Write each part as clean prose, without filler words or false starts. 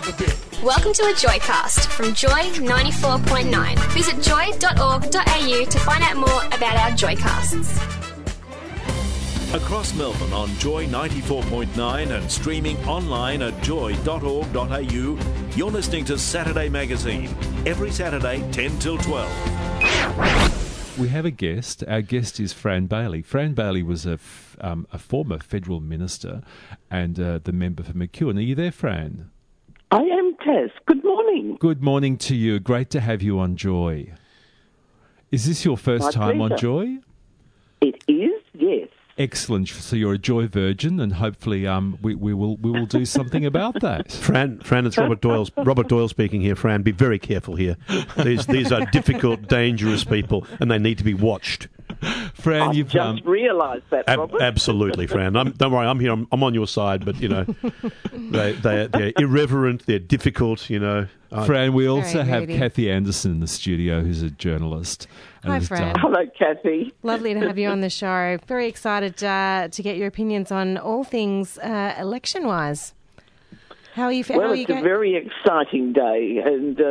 Welcome to a Joycast from Joy 94.9. Visit joy.org.au to find out more about our Joycasts. Across Melbourne on Joy 94.9 and streaming online at joy.org.au, you're listening to Saturday Magazine. Every Saturday, 10 till 12. We have a guest. Our guest is Fran Bailey. Fran Bailey was a former federal minister and the member for McEwen. Are you there, Fran? I am, Taz. Good morning. Good morning to you. Great to have you on Joy. Is this your first time on Joy? It is, yes. Excellent. So you're a Joy virgin, and hopefully we will do something about that. Fran, it's Robert Doyle. Robert Doyle speaking here. Fran, be very careful here. These are difficult, dangerous people, and they need to be watched. Fran, you've just realised that, Robert. Absolutely, Fran. Don't worry, I'm here. I'm on your side. But they're irreverent. They're difficult. Fran, we also have Kathy Anderson in the studio, who's a journalist. Hi, Fran. Hello, Kathy. Lovely to have you on the show. Very excited to get your opinions on all things election-wise. How are you? Well, it's a very exciting day, and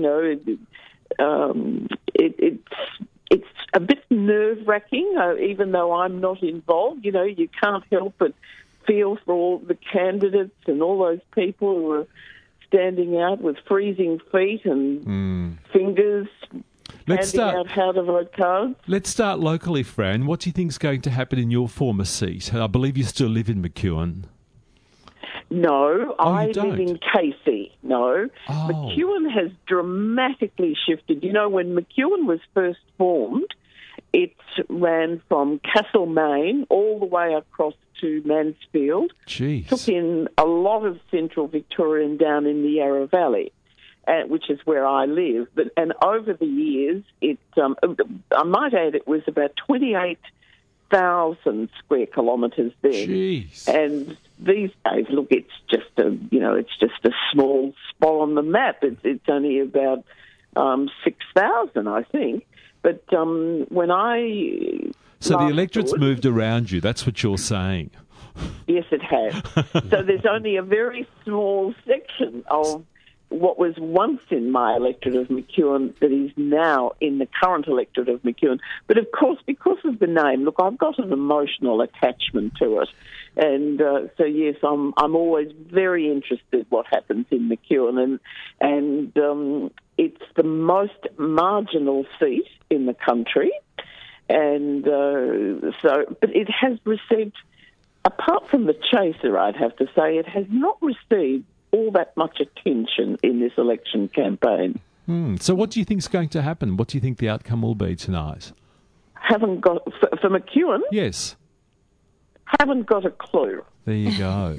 it's a bit nerve-wracking, even though I'm not involved. You can't help but feel for all the candidates and all those people who are standing out with freezing feet and fingers, handing out how-to-vote cards. Let's start locally, Fran. What do you think is going to happen in your former seat? I believe you still live in McEwen. No, I live in Casey. No. Oh. McEwen has dramatically shifted. When McEwen was first formed, it ran from Castlemaine all the way across to Mansfield. Jeez. Took in a lot of central Victoria and down in the Yarra Valley, which is where I live. And over the years, I might add, it was about 28,000 square kilometres then. Jeez. And these days, look, it's just a small spot on the map. It's only about 6,000, I think. But when I... So the electorate's moved around you, that's what you're saying. Yes, it has. So there's only a very small section of what was once in my electorate of McEwen that is now in the current electorate of McEwen. But of course, because of the name, look, I've got an emotional attachment to it. And so, yes, I'm always very interested what happens in McEwen. And it's the most marginal seat in the country. And but it has received, apart from the chaser, I'd have to say, it has not received all that much attention in this election campaign. So what do you think is going to happen? What do you think the outcome will be tonight? Haven't got, for McEwen? Yes. Haven't got a clue. There you go.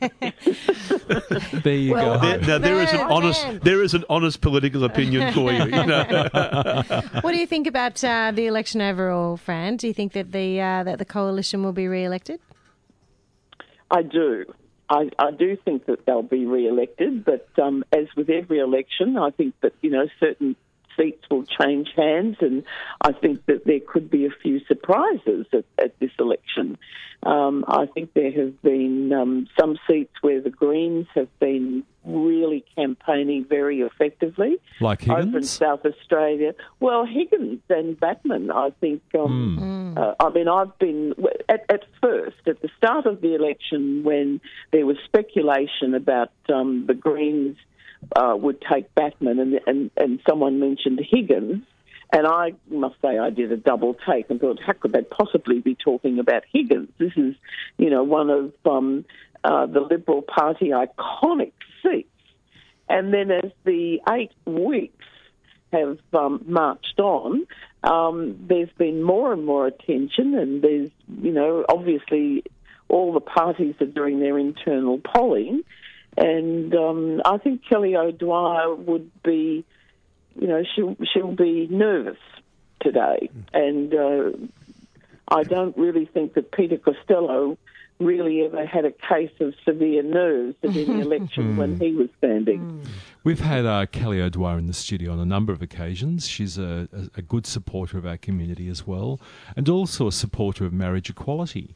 There you go. Now there is an honest political opinion for you. What do you think about the election overall, Fran? Do you think that the coalition will be re-elected? I do. I do think that they'll be re-elected, but as with every election, I think that certain seats will change hands, and I think that there could be a few surprises at this election. I think there have been some seats where the Greens have been really campaigning very effectively. Like Higgins? Over in South Australia. Well, Higgins and Batman, I think. I've been, at first, at the start of the election, when there was speculation about the Greens would take Batman and someone mentioned Higgins, and I must say I did a double take and thought, how could they possibly be talking about Higgins? This is, one of the Liberal Party iconic seats. And then as the 8 weeks have marched on, there's been more and more attention, and there's, obviously all the parties are doing their internal polling. And I think Kelly O'Dwyer would be, she'll be nervous today. And I don't really think that Peter Costello really ever had a case of severe nerves at any election when he was standing. We've had Kelly O'Dwyer in the studio on a number of occasions. She's a good supporter of our community as well, and also a supporter of marriage equality.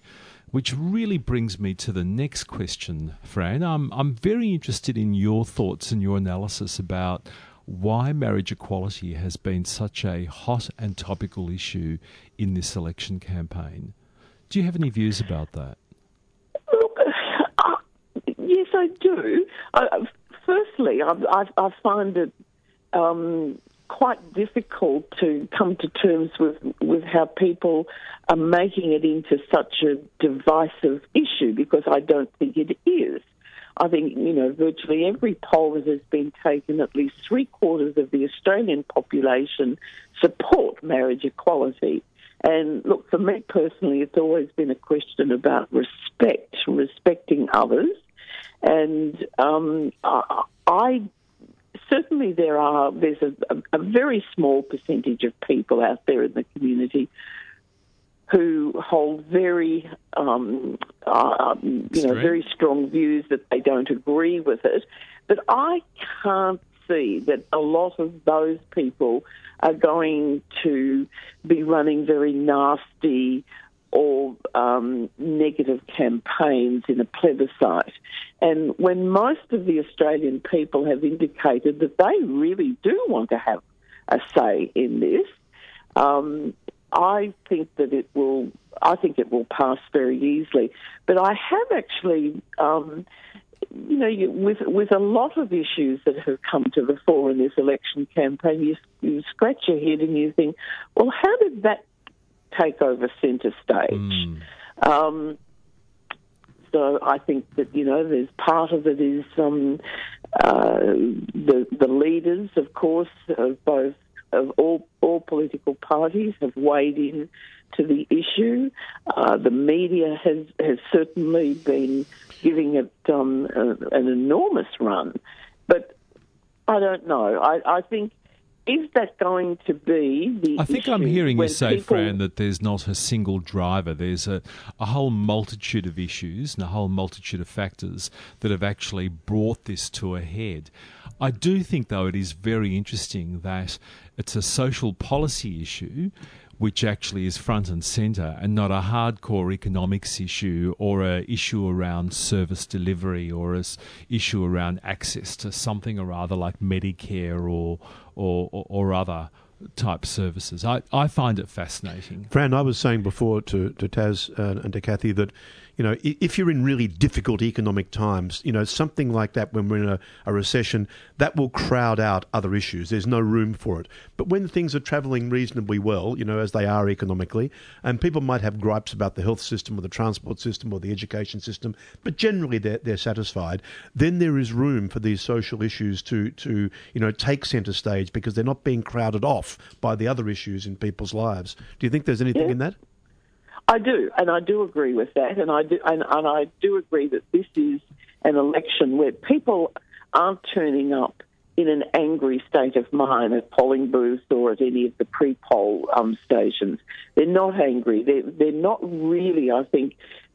which really brings me to the next question, Fran. I'm very interested in your thoughts and your analysis about why marriage equality has been such a hot and topical issue in this election campaign. Do you have any views about that? Look, yes, I do. Firstly, I find it quite difficult to come to terms with how people are making it into such a divisive issue, because I don't think it is. I think, virtually every poll that has been taken, at least 3/4 of the Australian population support marriage equality. And look, for me personally, it's always been a question about respecting others. And I certainly there's a very small percentage of people out there in the community who hold very, very strong views that they don't agree with it. But I can't see that a lot of those people are going to be running very nasty or negative campaigns in a plebiscite. And when most of the Australian people have indicated that they really do want to have a say in this, I think that it will pass very easily. But I have actually, with a lot of issues that have come to the fore in this election campaign, you scratch your head and you think, well, how did that take over centre stage? So I think that, there's part of it is the leaders, of course, of all political parties have weighed in to the issue. The media has certainly been giving it an enormous run. But I don't know. I think, is that going to be the issue? I think I'm hearing you say, Fran, that there's not a single driver. There's a whole multitude of issues and a whole multitude of factors that have actually brought this to a head. I do think, though, it is very interesting that it's a social policy issue which actually is front and centre, and not a hardcore economics issue or a issue around service delivery or a issue around access to something or other like Medicare or other type services. I find it fascinating. Fran, I was saying before to Taz and to Kathy that, if you're in really difficult economic times, something like that, when we're in a recession, that will crowd out other issues. There's no room for it. But when things are travelling reasonably well, as they are economically, and people might have gripes about the health system or the transport system or the education system, but generally they're satisfied, then there is room for these social issues to take centre stage, because they're not being crowded off by the other issues in people's lives. Do you think there's anything in that? I do, and I do agree with that, and I do agree that this is an election where people aren't turning up in an angry state of mind at polling booths or at any of the pre-poll stations. They're not angry. They're not really, I think,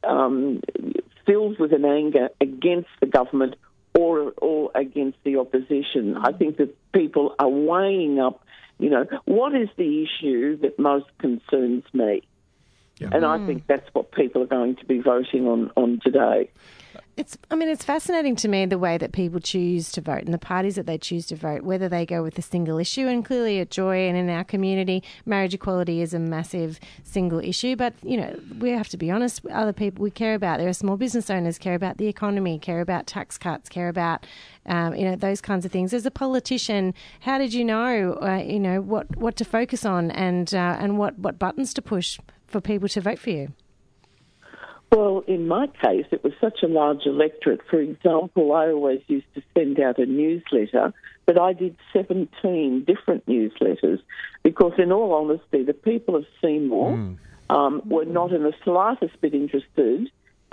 filled with an anger against the government or against the opposition. I think that people are weighing up, what is the issue that most concerns me? Yeah. And I think that's what people are going to be voting on today. It's fascinating to me the way that people choose to vote and the parties that they choose to vote, whether they go with a single issue. And clearly at Joy and in our community, marriage equality is a massive single issue. But, we have to be honest, other people we care about. There are small business owners, care about the economy, care about tax cuts, care about, those kinds of things. As a politician, how did you know, what to focus on and what buttons to push for people to vote for you? Well, in my case, it was such a large electorate. For example, I always used to send out a newsletter, but I did 17 different newsletters because, in all honesty, the people of Seymour were not in the slightest bit interested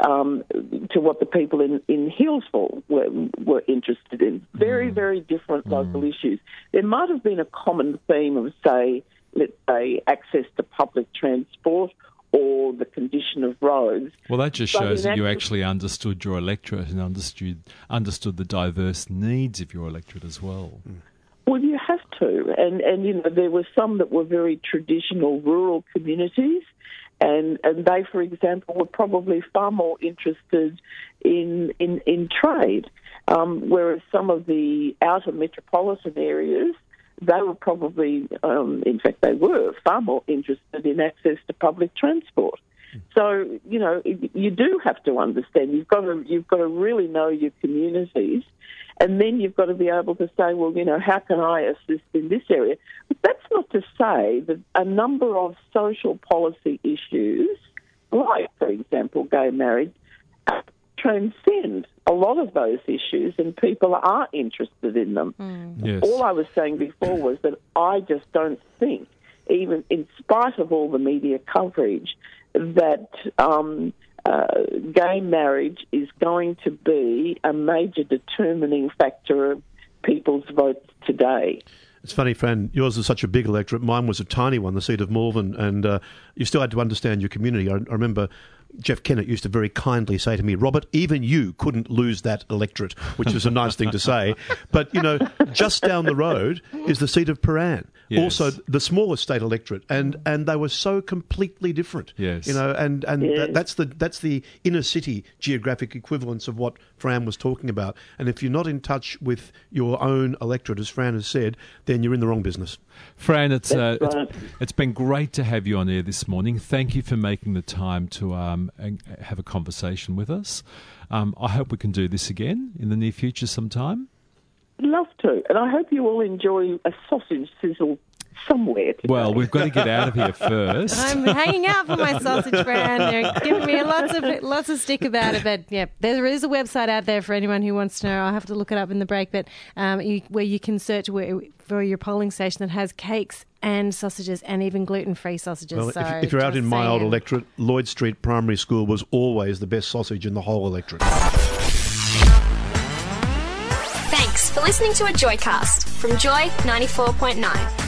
to what the people in Hillsville were interested in. Very, very different local issues. There might have been a common theme of, let's say, access to public transport or the condition of roads. Well, that just shows that you actually understood your electorate and understood the diverse needs of your electorate as well. Well, you have to. And there were some that were very traditional rural communities, And they, for example, were probably far more interested in trade, whereas some of the outer metropolitan areas, they were probably, in fact, they were far more interested in access to public transport. So, you do have to understand. You've got to really know your communities, and then you've got to be able to say, well, how can I assist in this area? But that's not to say that a number of social policy issues, like, for example, gay marriage, transcend a lot of those issues, and people are interested in them. Yes. All I was saying before was that I just don't think, even in spite of all the media coverage, that gay marriage is going to be a major determining factor of people's votes today. It's funny, Fran, yours is such a big electorate. Mine was a tiny one, the seat of Malvern, and you still had to understand your community. I remember Jeff Kennett used to very kindly say to me, Robert, even you couldn't lose that electorate, which is a nice thing to say. But, just down the road is the seat of Prahran. Yes. Also, the smallest state electorate, and they were so completely different. Yes. That's the inner city geographic equivalence of what Fran was talking about. And if you're not in touch with your own electorate, as Fran has said, then you're in the wrong business. Fran, it's been great to have you on air this morning. Thank you for making the time to have a conversation with us. I hope we can do this again in the near future sometime. Love to, and I hope you all enjoy a sausage sizzle somewhere today. Well, we've got to get out of here first. I'm hanging out for my sausage brand. They're giving me lots of stick about it, but yeah, there is a website out there for anyone who wants to know. I'll have to look it up in the break, but where you can search for your polling station that has cakes and sausages and even gluten-free sausages. Well, so if you're out in my old electorate, Lloyd Street Primary School was always the best sausage in the whole electorate. Thanks for listening to a Joycast from Joy 94.9.